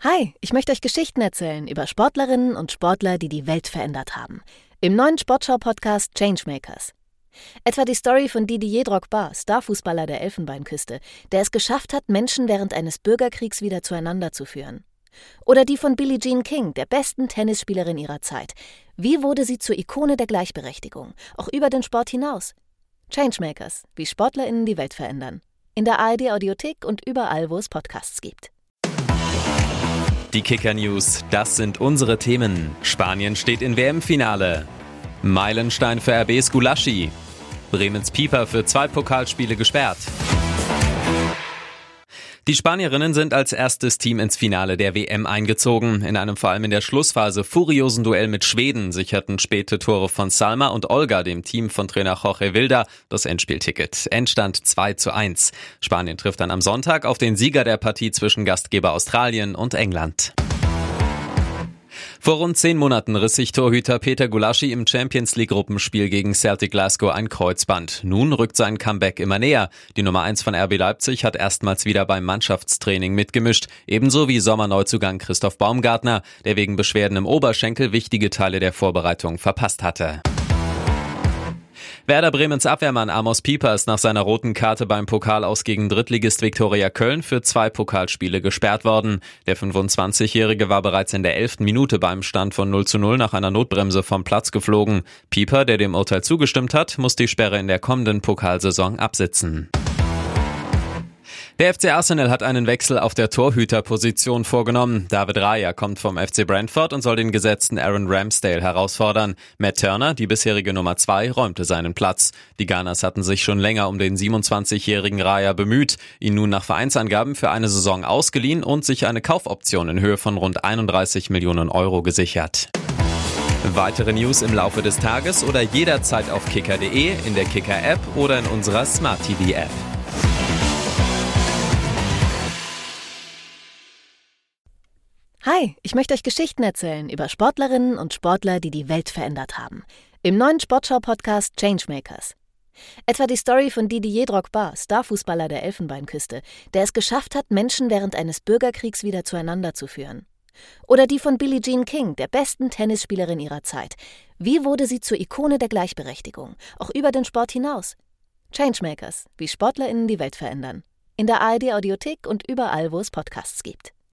Hi, ich möchte euch Geschichten erzählen über Sportlerinnen und Sportler, die die Welt verändert haben. Im neuen Sportschau-Podcast Changemakers. Etwa die Story von Didier Drogba, Starfußballer der Elfenbeinküste, der es geschafft hat, Menschen während eines Bürgerkriegs wieder zueinander zu führen. Oder die von Billie Jean King, der besten Tennisspielerin ihrer Zeit. Wie wurde sie zur Ikone der Gleichberechtigung, auch über den Sport hinaus? Changemakers, wie SportlerInnen die Welt verändern. In der ARD-Audiothek und überall, wo es Podcasts gibt. Die Kicker-News, das sind unsere Themen. Spanien steht in WM-Finale. Meilenstein für RB's Gulaschi. Bremens Pieper für 2 Pokalspiele gesperrt. Die Spanierinnen sind als erstes Team ins Finale der WM eingezogen. In einem vor allem in der Schlussphase furiosen Duell mit Schweden sicherten späte Tore von Salma und Olga dem Team von Trainer Jorge Vilda das Endspielticket. Endstand 2:1. Spanien trifft dann am Sonntag auf den Sieger der Partie zwischen Gastgeber Australien und England. Vor rund 10 Monaten riss sich Torhüter Peter Gulaschi im Champions-League-Gruppenspiel gegen Celtic Glasgow ein Kreuzband. Nun rückt sein Comeback immer näher. Die Nummer 1 von RB Leipzig hat erstmals wieder beim Mannschaftstraining mitgemischt. Ebenso wie Sommerneuzugang Christoph Baumgartner, der wegen Beschwerden im Oberschenkel wichtige Teile der Vorbereitung verpasst hatte. Werder Bremens Abwehrmann Amos Pieper ist nach seiner roten Karte beim Pokalaus gegen Drittligist Viktoria Köln für 2 Pokalspiele gesperrt worden. Der 25-Jährige war bereits in der 11. Minute beim Stand von 0:0 nach einer Notbremse vom Platz geflogen. Pieper, der dem Urteil zugestimmt hat, muss die Sperre in der kommenden Pokalsaison absitzen. Der FC Arsenal hat einen Wechsel auf der Torhüterposition vorgenommen. David Raya kommt vom FC Brentford und soll den gesetzten Aaron Ramsdale herausfordern. Matt Turner, die bisherige Nummer 2, räumte seinen Platz. Die Gunners hatten sich schon länger um den 27-jährigen Raya bemüht, ihn nun nach Vereinsangaben für eine Saison ausgeliehen und sich eine Kaufoption in Höhe von rund 31 Millionen Euro gesichert. Weitere News im Laufe des Tages oder jederzeit auf kicker.de, in der Kicker-App oder in unserer Smart-TV-App. Hi, ich möchte euch Geschichten erzählen über Sportlerinnen und Sportler, die die Welt verändert haben. Im neuen Sportschau-Podcast Changemakers. Etwa die Story von Didier Drogba, Starfußballer der Elfenbeinküste, der es geschafft hat, Menschen während eines Bürgerkriegs wieder zueinander zu führen. Oder die von Billie Jean King, der besten Tennisspielerin ihrer Zeit. Wie wurde sie zur Ikone der Gleichberechtigung, auch über den Sport hinaus? Changemakers, wie SportlerInnen die Welt verändern. In der ARD-Audiothek und überall, wo es Podcasts gibt.